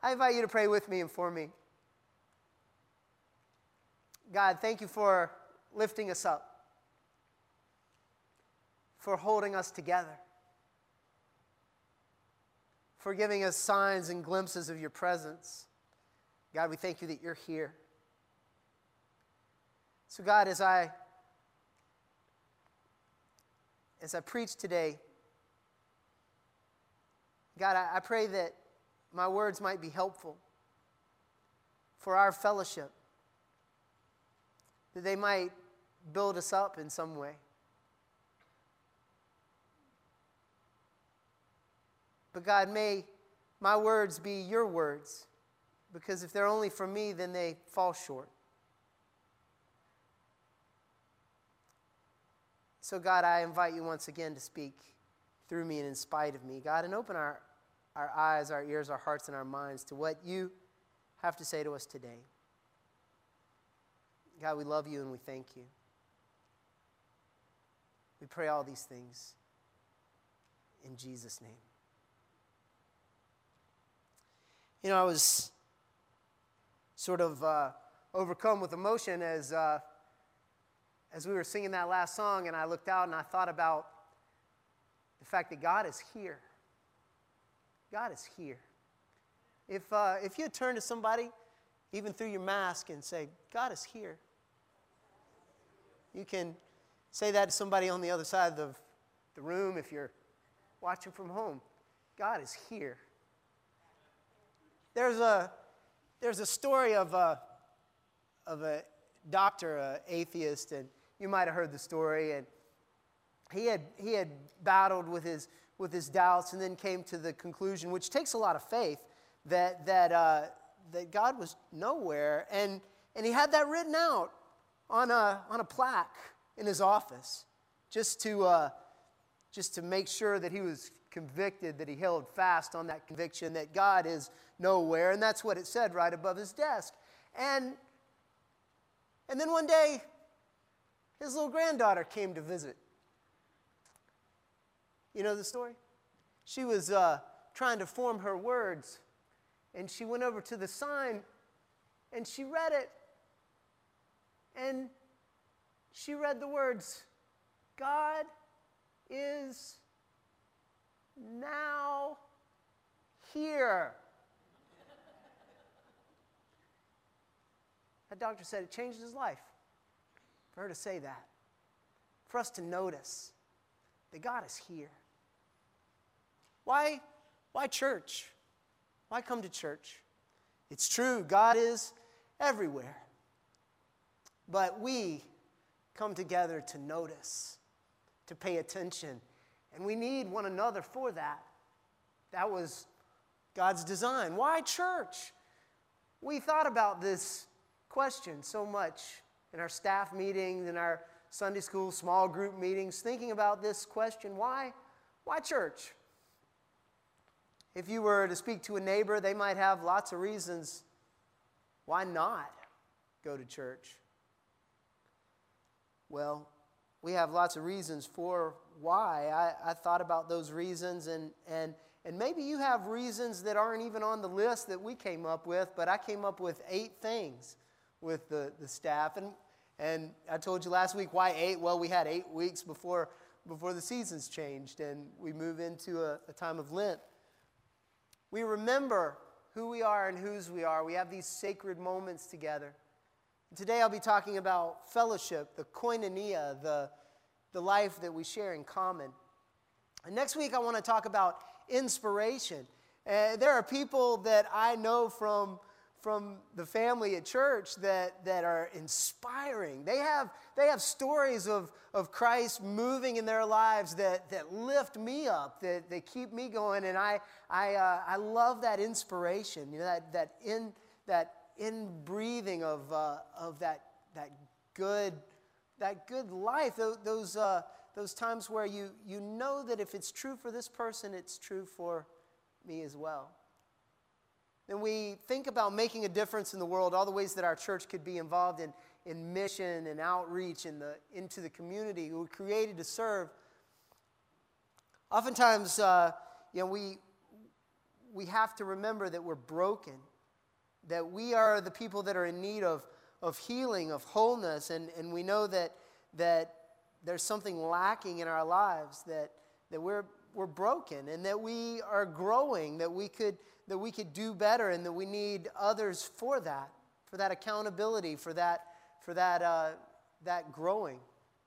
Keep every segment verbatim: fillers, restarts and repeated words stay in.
I invite you to pray with me and for me. God, thank you for lifting us up, for holding us together, for giving us signs and glimpses of your presence. God, we thank you that you're here. So God, as I as I preach today, God, I, I pray that my words might be helpful for our fellowship, that they might build us up in some way. But God, may my words be your words, because if they're only from me, then they fall short. So God, I invite you once again to speak through me and in spite of me. God, and open our, our eyes, our ears, our hearts, and our minds to what you have to say to us today. God, we love you and we thank you. We pray all these things in Jesus' name. You know, I was sort of uh, overcome with emotion as uh, as we were singing that last song, and I looked out and I thought about the fact that God is here. God is here. If uh, if you turn to somebody, even through your mask, and say, God is here, you can say that to somebody on the other side of the, the room if you're watching from home. God is here. There's a there's a story of a of a doctor, an atheist, and you might have heard the story. And he had he had battled with his with his doubts, and then came to the conclusion, which takes a lot of faith, that that uh, that God was nowhere, and and he had that written out on a on a plaque in his office, just to uh, just to make sure that he was convicted, that he held fast on that conviction that God is nowhere, and that's what it said right above his desk. And and then one day, his little granddaughter came to visit. You know the story? She was uh, trying to form her words, and she went over to the sign, and she read it, and she read the words, God is now here. That doctor said it changed his life for her to say that, for us to notice that God is here. Why, why church? Why come to church? It's true, God is everywhere. But we come together to notice, to pay attention, and we need one another for that. That was God's design. Why church? We thought about this question so much in our staff meetings, in our Sunday school small group meetings, thinking about this question, why, why church? If you were to speak to a neighbor, they might have lots of reasons why not go to church. Well, we have lots of reasons for why. I, I thought about those reasons, and, and, and maybe you have reasons that aren't even on the list that we came up with, but I came up with eight things with the, the staff. And, and I told you last week, why eight? Well, we had eight weeks before, before the seasons changed, and we move into a, a time of Lent. We remember who we are and whose we are. We have these sacred moments together. Today I'll be talking about fellowship, the koinonia, the, the life that we share in common. And next week I want to talk about inspiration. Uh, there are people that I know from, from the family at church that, that are inspiring. They have, they have stories of, of Christ moving in their lives that, that lift me up, that, that keep me going. And I, I, uh, I love that inspiration, you know, that, that in that in-breathing of uh, of that that good that good life. Those those, uh, those times where you you know that if it's true for this person, it's true for me as well. Then we think about making a difference in the world, all the ways that our church could be involved in, in mission and outreach in the, into the community. We were created to serve. Oftentimes, uh, you know, we we have to remember that we're broken, that we are the people that are in need of, of healing, of wholeness, and, and we know that, that there's something lacking in our lives, that, that we're, we're broken, and that we are growing, that we could, that we could do better, and that we need others for that, for that accountability, for that, for that, uh, that growing.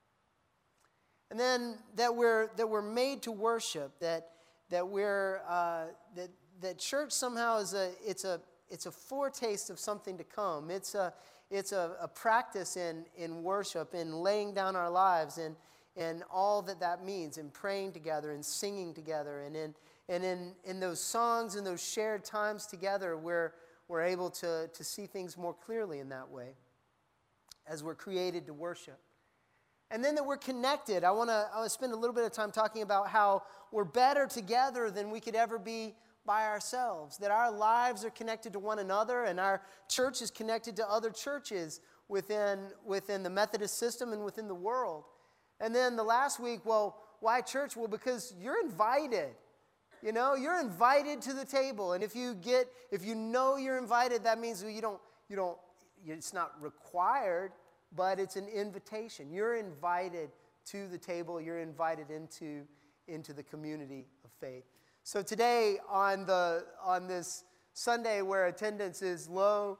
And then that we're, that we're made to worship, that, that we're, uh, that, that church somehow is a, it's a, it's a foretaste of something to come. It's a, it's a, a practice in, in worship, in laying down our lives, and, and all that that means, in praying together, and singing together, and in, and in, in those songs and those shared times together, we're, we're able to, to see things more clearly in that way, as we're created to worship. And then that we're connected. I want to I want to spend a little bit of time talking about how we're better together than we could ever be by ourselves, that our lives are connected to one another, and our church is connected to other churches within, within the Methodist system and within the world. And then the last week, well, why church? Well, because you're invited. You know, you're invited to the table, and if you get, if you know you're invited, that means you don't, you don't, it's not required, but it's an invitation. You're invited to the table. You're invited into, into the community of faith. So today, on the on this Sunday where attendance is low,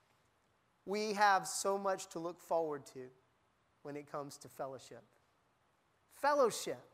we have so much to look forward to when it comes to fellowship. Fellowship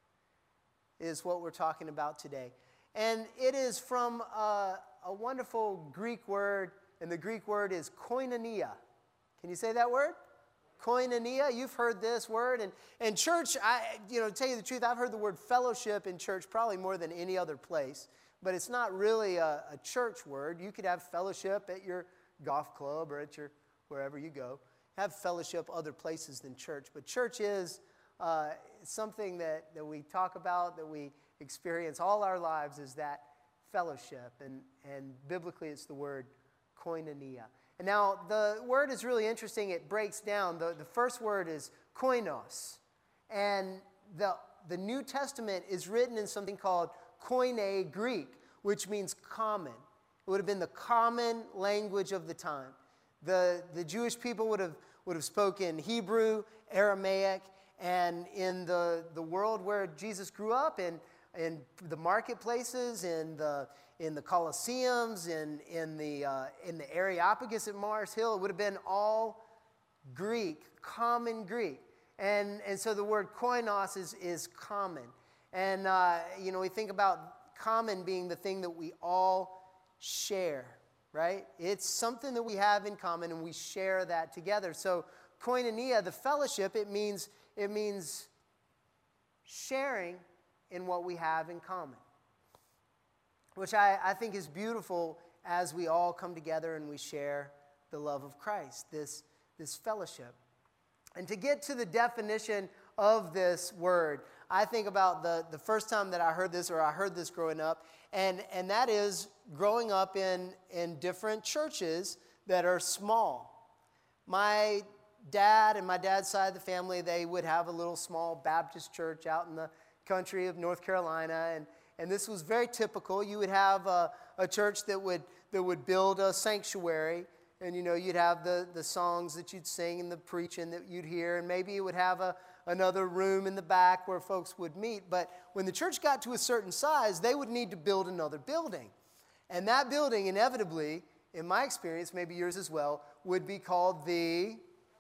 is what we're talking about today. And it is from a, a wonderful Greek word, and the Greek word is koinonia. Can you say that word? Koinonia. You've heard this word. And, and church, I, you know, to tell you the truth, I've heard the word fellowship in church probably more than any other place. But it's not really a, a church word. You could have fellowship at your golf club or at your wherever you go. Have fellowship other places than church. But church is uh, something that, that we talk about, that we experience all our lives, is that fellowship. And, and biblically it's the word koinonia. And now the word is really interesting. It breaks down. The, the first word is koinos. And the, the New Testament is written in something called Koine Greek, which means common. It would have been the common language of the time. The, the Jewish people would have, would have spoken Hebrew, Aramaic, and in the, the world where Jesus grew up, in, in the marketplaces, in the, in the Colosseums, in, in, the, uh, in the Areopagus at Mars Hill, it would have been all Greek, common Greek. And, and so the word koinos is, is common. And, uh, you know, we think about common being the thing that we all share, right? It's something that we have in common, and we share that together. So koinonia, the fellowship, it means, it means sharing in what we have in common, which I, I think is beautiful as we all come together and we share the love of Christ, this, this fellowship. And to get to the definition of this word, I think about the, the first time that I heard this, or I heard this growing up, and, and that is growing up in, in different churches that are small. My dad and my dad's side of the family, they would have a little small Baptist church out in the country of North Carolina, and, and this was very typical. You would have a, a church that would, that would build a sanctuary, and, you know, you'd have the, the songs that you'd sing and the preaching that you'd hear, and maybe you would have a, another room in the back where folks would meet. But when the church got to a certain size, they would need to build another building. And that building, inevitably, in my experience, maybe yours as well, would be called the,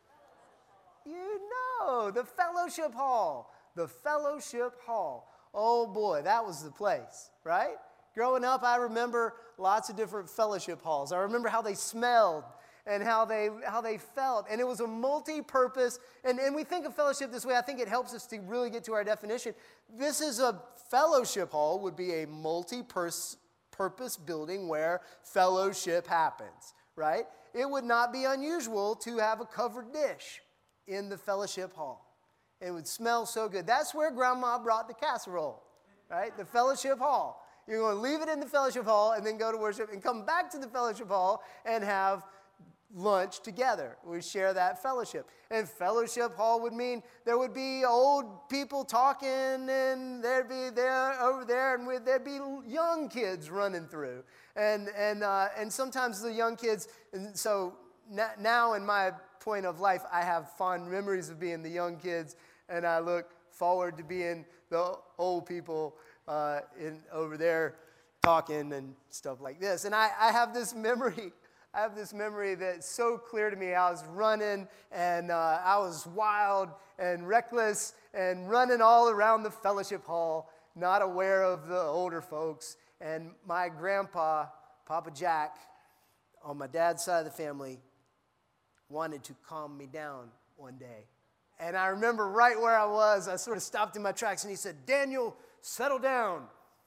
you know, the Fellowship Hall. The Fellowship Hall. Oh boy, that was the place, right? Growing up, I remember lots of different fellowship halls. I remember how they smelled and how they how they felt. And it was a multi-purpose, and, and we think of fellowship this way. I think it helps us to really get to our definition. This is a fellowship hall, would be a multi-purpose building where fellowship happens, right? It would not be unusual to have a covered dish in the fellowship hall. It would smell so good. That's where Grandma brought the casserole, right? The fellowship hall. You're going to leave it in the fellowship hall and then go to worship and come back to the fellowship hall and have lunch together. We share that fellowship. And fellowship hall would mean there would be old people talking, and there'd be there over there, and we'd, there'd be young kids running through. And and uh, and sometimes the young kids, and so n- now in my point of life, I have fond memories of being the young kids, and I look forward to being the old people uh, in over there talking and stuff like this. And I, I have this memory I have this memory that's so clear to me. I was running, and uh, I was wild and reckless and running all around the fellowship hall, not aware of the older folks. And my grandpa, Papa Jack, on my dad's side of the family, wanted to calm me down one day. And I remember right where I was, I sort of stopped in my tracks, and he said, "Daniel, settle down."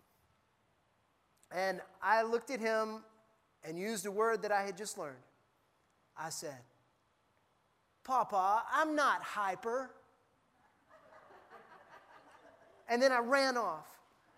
And I looked at him and used a word that I had just learned. I said, "Papa, I'm not hyper." And then I ran off.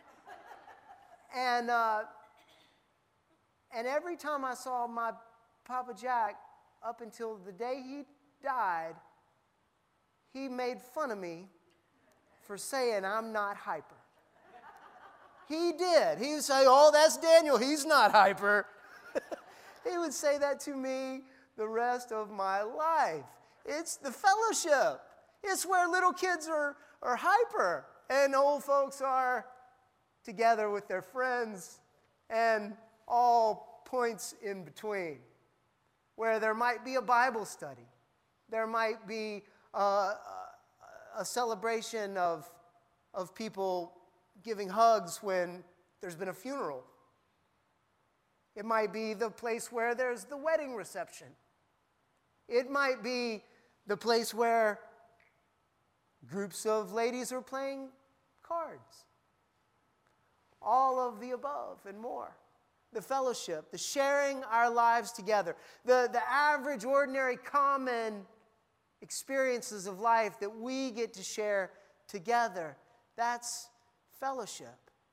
And uh, and every time I saw my Papa Jack, up until the day he died, he made fun of me for saying I'm not hyper. He did. He would say, "Oh, that's Daniel. He's not hyper." He would say that to me the rest of my life. It's the fellowship. It's where little kids are, are hyper and old folks are together with their friends and all points in between, where there might be a Bible study. There might be a, a celebration of, of people giving hugs when there's been a funeral. It might be the place where there's the wedding reception. It might be the place where groups of ladies are playing cards. All of the above and more. The fellowship, the sharing our lives together, the, the average, ordinary, common experiences of life that we get to share together. That's fellowship.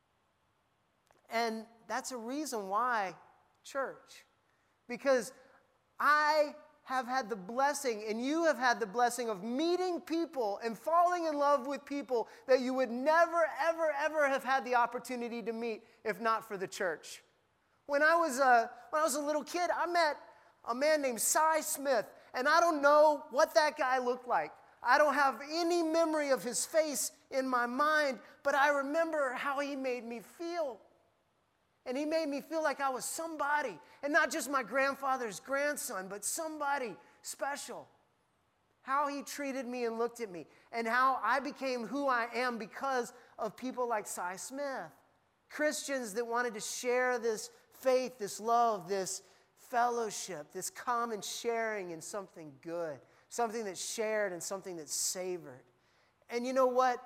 And that's a reason why church. Because I have had the blessing, and you have had the blessing of meeting people and falling in love with people that you would never, ever, ever have had the opportunity to meet if not for the church. When I was a, when I was a little kid, I met a man named Cy Smith, and I don't know what that guy looked like. I don't have any memory of his face in my mind, but I remember how he made me feel. And he made me feel like I was somebody, and not just my grandfather's grandson, but somebody special. How he treated me and looked at me, and how I became who I am because of people like Cy Smith. Christians that wanted to share this faith, this love, this fellowship, this common sharing in something good, something that's shared and something that's savored. And you know what?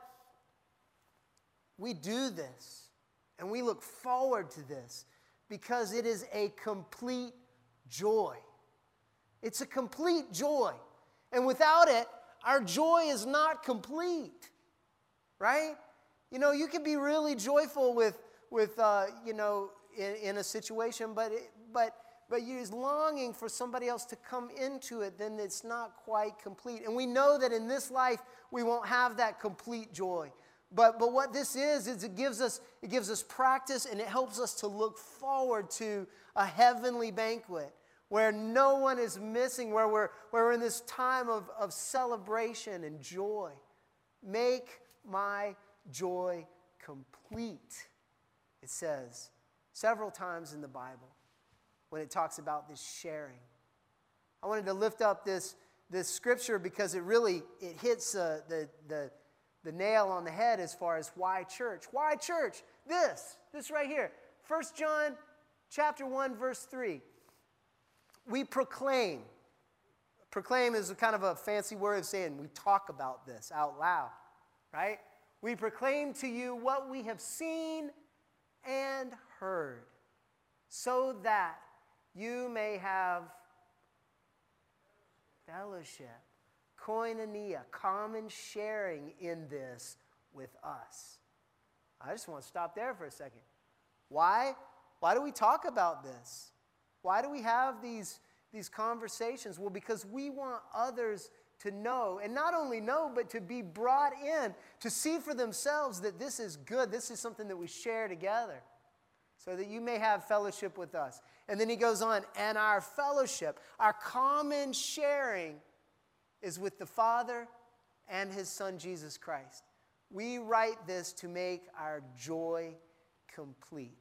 We do this. And we look forward to this because it is a complete joy. It's a complete joy. And without it, our joy is not complete, right? You know, you can be really joyful with, with uh, you know, in, in a situation, but it, but but you're longing for somebody else to come into it, then it's not quite complete. And we know that in this life, we won't have that complete joy. But but what this is, is it gives us it gives us practice, and it helps us to look forward to a heavenly banquet where no one is missing, where we're, where we're in this time of, of celebration and joy. Make my joy complete, it says several times in the Bible when it talks about this sharing. I wanted to lift up this, this scripture because it really it hits uh, the the the nail on the head as far as why church. Why church? This, this right here. First John chapter one, verse three. We proclaim. Proclaim is a kind of a fancy word of saying we talk about this out loud, right? We proclaim to you what we have seen and heard, so that you may have fellowship, koinonia, common sharing in this with us. I just want to stop there for a second. Why? Why do we talk about this? Why do we have these, these conversations? Well, because we want others to know, and not only know, but to be brought in, to see for themselves that this is good, this is something that we share together, so that you may have fellowship with us. And then he goes on, and our fellowship, our common sharing is with the Father and his Son, Jesus Christ. We write this to make our joy complete.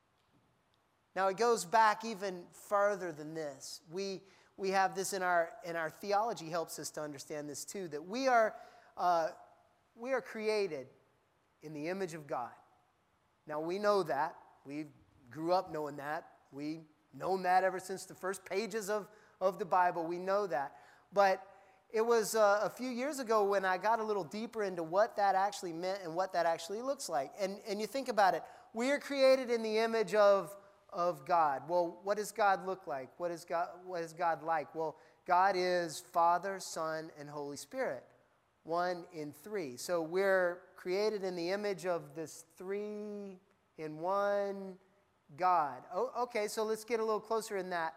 Now, it goes back even further than this. We, we have this in our, in our theology helps us to understand this too, that we are, uh, we are created in the image of God. Now, we know that. We grew up knowing that. We've known that ever since the first pages of, of the Bible. We know that. But it was uh, a few years ago when I got a little deeper into what that actually meant and what that actually looks like. And, and you think about it. We are created in the image of, of God. Well, what does God look like? What is God, what is God like? Well, God is Father, Son, and Holy Spirit. One in three. So we're created in the image of this three in one God. Oh, okay, so let's get a little closer in that.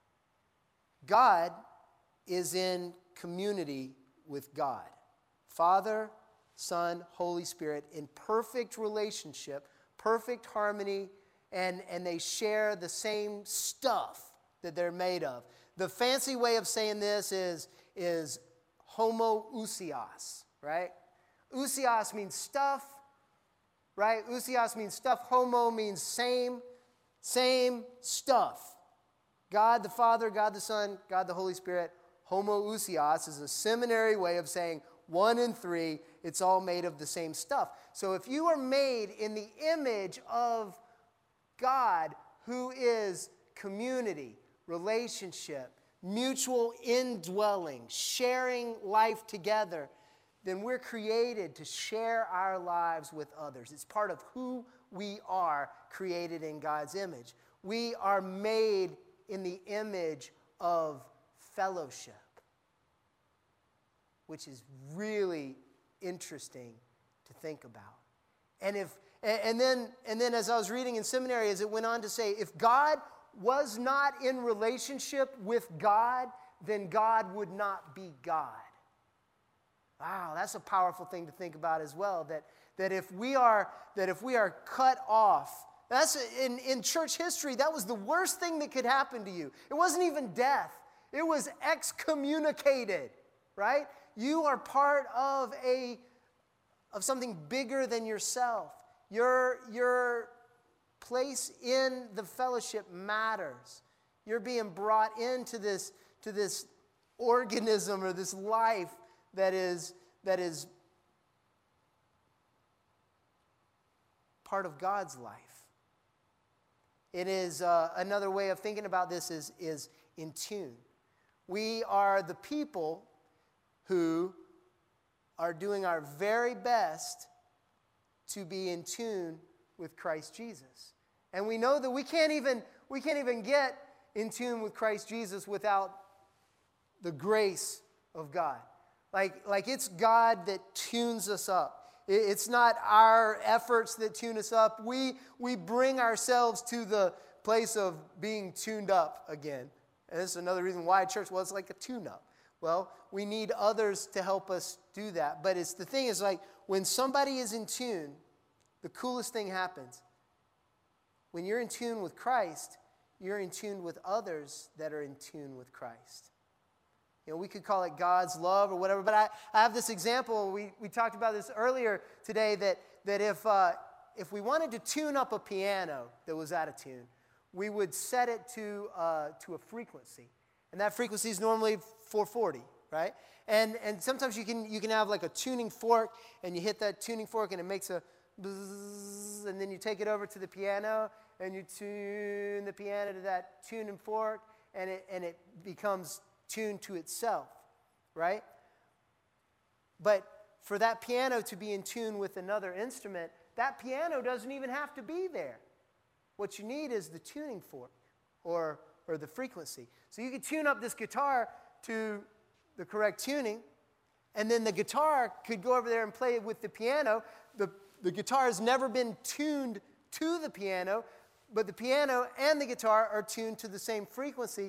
God is in community with God. Father, Son, Holy Spirit, in perfect relationship, perfect harmony, and, and they share the same stuff that they're made of. The fancy way of saying this is, is homoousios, right? Ousios means stuff, right? Ousios means stuff. Homo means same, same stuff. God the Father, God the Son, God the Holy Spirit. Homoousios is a seminary way of saying one and three, it's all made of the same stuff. So if you are made in the image of God, who is community, relationship, mutual indwelling, sharing life together, then we're created to share our lives with others. It's part of who we are, created in God's image. We are made in the image of fellowship, which is really interesting to think about. And if and then and then as I was reading in seminary, as it went on to say, if God was not in relationship with God, then God would not be God. Wow, that's a powerful thing to think about as well. That that if we are that if we are cut off, that's in, in church history, that was the worst thing that could happen to you. It wasn't even death. It was excommunicated, right? You are part of a of something bigger than yourself. Your, your place in the fellowship matters. You're being brought into this, to this organism or this life that is, that is part of God's life. It is uh, another way of thinking about this is, is in tune. We are the people who are doing our very best to be in tune with Christ Jesus. And we know that we can't even, we can't even get in tune with Christ Jesus without the grace of God. Like, like it's God that tunes us up. It's not our efforts that tune us up. We, we bring ourselves to the place of being tuned up again. And this is another reason why church was like a tune-up. Well, we need others to help us do that. But it's the thing is like when somebody is in tune, the coolest thing happens. When you're in tune with Christ, you're in tune with others that are in tune with Christ. You know, we could call it God's love or whatever, but I, I have this example. We, we talked about this earlier today that, that if, uh, if we wanted to tune up a piano that was out of tune, we would set it to, uh, to a frequency. And that frequency is normally four forty, right? And, and sometimes you can, you can have like a tuning fork, and you hit that tuning fork, and it makes a bzzz, and then you take it over to the piano, and you tune the piano to that tuning fork, and it, and it becomes tuned to itself, right? But for that piano to be in tune with another instrument, that piano doesn't even have to be there. What you need is the tuning fork or, or the frequency. So you can tune up this guitar to the correct tuning, and then the guitar could go over there and play with the piano. The, the guitar has never been tuned to the piano, but the piano and the guitar are tuned to the same frequency.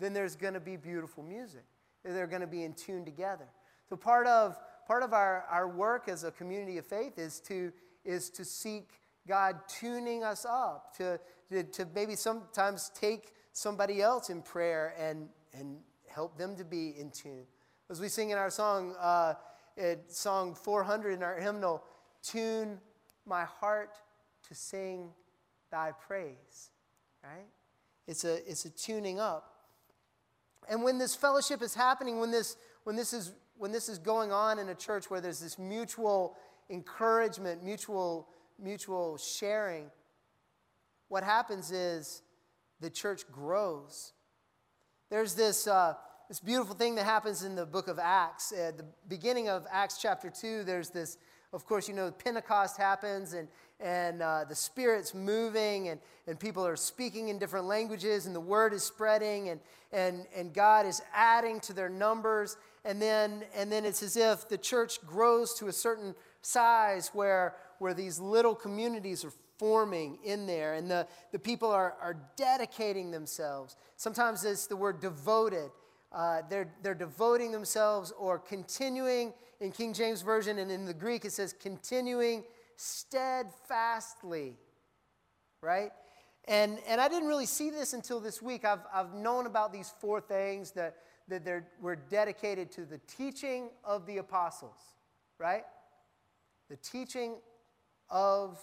then there's going to be beautiful music. They're going to be in tune together. So part of part of our, our work as a community of faith is to is to seek God tuning us up, to, to, to maybe sometimes take somebody else in prayer and, and help them to be in tune. As we sing in our song, uh, it, song four hundred in our hymnal, tune my heart to sing thy praise, right? It's a, it's a tuning up. And when this fellowship is happening, when this, when this is, when this is going on in a church where there's this mutual encouragement, mutual, mutual sharing, what happens is the church grows. There's this, uh, this beautiful thing that happens in the book of Acts. At the beginning of Acts chapter two, there's this, of course, you know, Pentecost happens, and, and uh, the Spirit's moving, and, and people are speaking in different languages, and the word is spreading, and, and, and God is adding to their numbers. And then, and then it's as if the church grows to a certain size where, where these little communities are forming in there, and the, the people are, are dedicating themselves. Sometimes it's the word devoted. Uh, they're, they're devoting themselves or continuing in King James Version, and in the Greek it says continuing steadfastly, right? And, and I didn't really see this until this week. I've, I've known about these four things that, that they're, were dedicated to the teaching of the apostles, right? The teaching of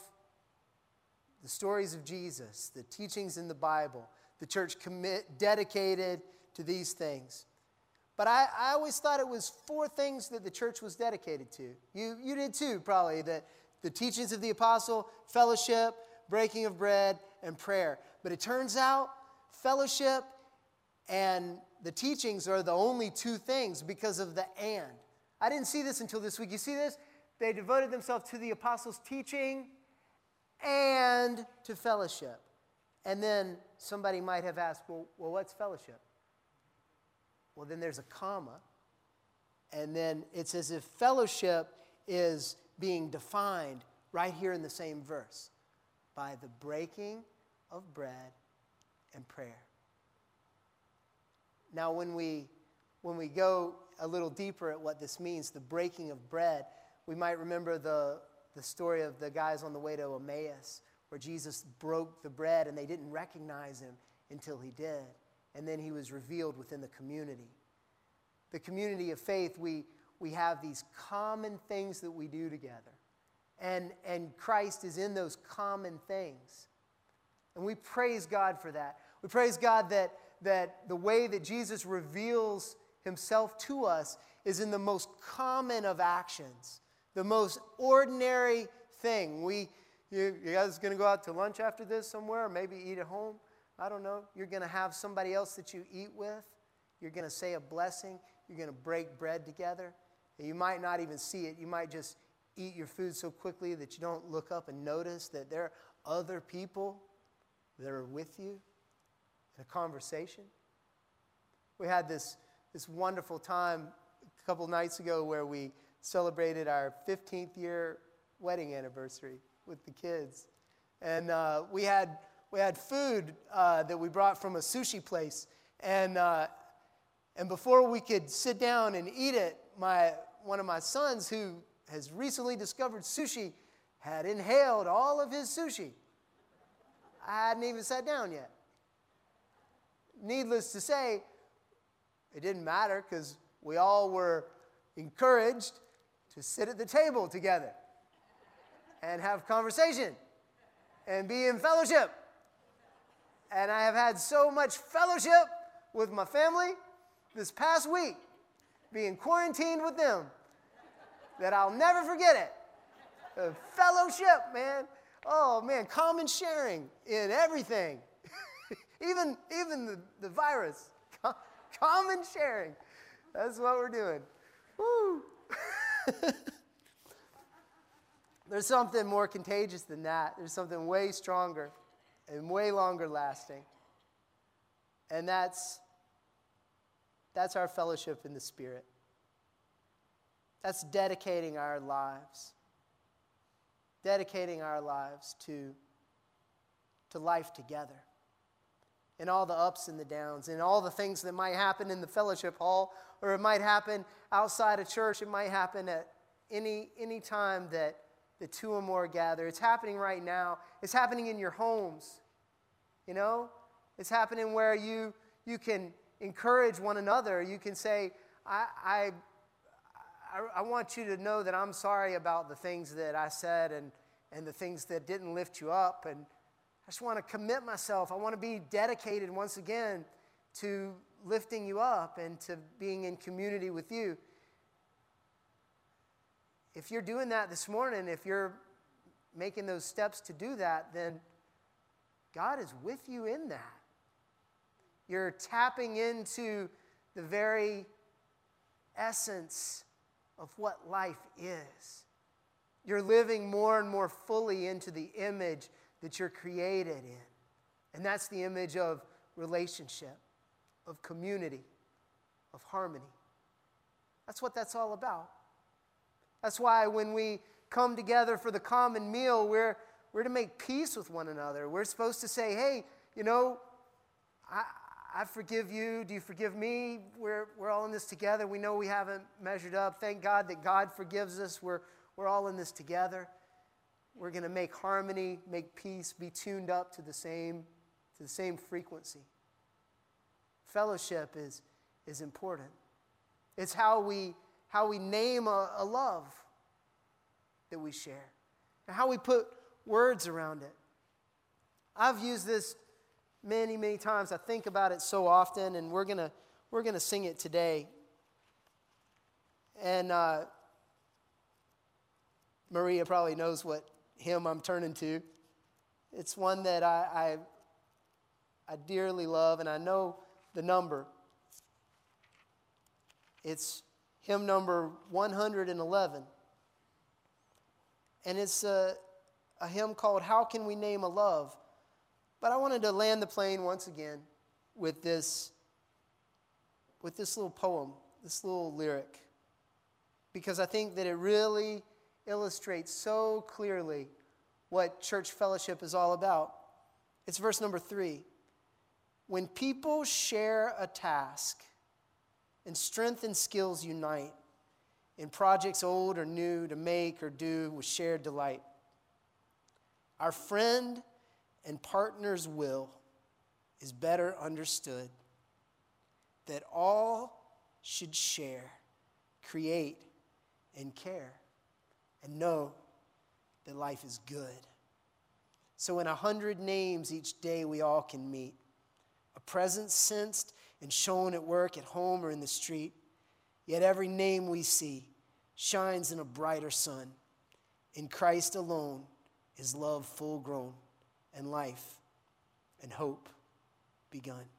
the stories of Jesus, the teachings in the Bible, the church commit, dedicated to these things. But I, I always thought it was four things that the church was dedicated to. You, you did too, probably, that the teachings of the apostle, fellowship, breaking of bread, and prayer. But it turns out fellowship and the teachings are the only two things because of the and. I didn't see this until this week. You see this? They devoted themselves to the apostles' teaching and to fellowship. And then somebody might have asked, well, well, what's fellowship? Well, then there's a comma. And then it's as if fellowship is being defined right here in the same verse. By the breaking of bread and prayer. Now, when we, when we go a little deeper at what this means, the breaking of bread, we might remember the, the story of the guys on the way to Emmaus, where Jesus broke the bread and they didn't recognize him until he did. And then he was revealed within the community. The community of faith, we, we have these common things that we do together. And, and Christ is in those common things. And we praise God for that. We praise God that, that the way that Jesus reveals himself to us is in the most common of actions, the most ordinary thing. We, you, you guys going to go out to lunch after this somewhere, or maybe eat at home? I don't know. You're going to have somebody else that you eat with. You're going to say a blessing. You're going to break bread together. And you might not even see it. You might just eat your food so quickly that you don't look up and notice that there are other people that are with you in a conversation. We had this, this wonderful time a couple nights ago where we celebrated our fifteenth year wedding anniversary with the kids. And uh, we had we had food uh, that we brought from a sushi place. And uh, and before we could sit down and eat it, my one of my sons, who has recently discovered sushi, had inhaled all of his sushi. I hadn't even sat down yet. Needless to say, it didn't matter because we all were encouraged to sit at the table together and have conversation and be in fellowship. And I have had so much fellowship with my family this past week, being quarantined with them, that I'll never forget it. The fellowship, man. Oh, man, common sharing in everything. even even the, the virus. Com- common sharing. That's what we're doing. Woo! There's something more contagious than that. There's something way stronger and way longer lasting. And that's, that's our fellowship in the Spirit. That's dedicating our lives. Dedicating our lives to, to life together. in all the ups and the downs, in all the things that might happen in the fellowship hall, or it might happen outside of church. It might happen at any, any time that the two or more gather. It's happening right now. It's happening in your homes. You know? It's happening where you, you can encourage one another. You can say, I, I, I, I want you to know that I'm sorry about the things that I said and, and the things that didn't lift you up. And I just want to commit myself. I want to be dedicated once again to lifting you up and to being in community with you. If you're doing that this morning, if you're making those steps to do that, then God is with you in that. You're tapping into the very essence of what life is. You're living more and more fully into the image that you're created in. And that's the image of relationship, of community, of harmony. That's what that's all about. That's why when we come together for the common meal, we're, we're to make peace with one another. We're supposed to say, hey, you know, I, I forgive you. Do you forgive me? We're, we're all in this together. We know we haven't measured up. Thank God that God forgives us. We're, we're all in this together. We're going to make harmony, make peace, be tuned up to the same, to the same frequency. Fellowship is, is important. It's how we, how we name a, a love that we share, and how we put words around it. I've used this many, many times. I think about it so often, and we're gonna we're gonna sing it today. And uh, Maria probably knows what hymn I'm turning to. It's one that I, I I dearly love, and I know the number. It's hymn number one hundred eleven, and it's a, a hymn called "How Can We Name a Love?" But I wanted to land the plane once again with this, with this little poem, this little lyric, because I think that it really illustrates so clearly what church fellowship is all about. It's verse number three. When people share a task and strength and skills unite in projects old or new to make or do with shared delight, our friend and partner's will is better understood, that all should share, create, and care, and know that life is good. So in a hundred names each day we all can meet, a presence sensed and shown at work, at home, or in the street, yet every name we see shines in a brighter sun. In Christ alone is love full grown, and life and hope begun.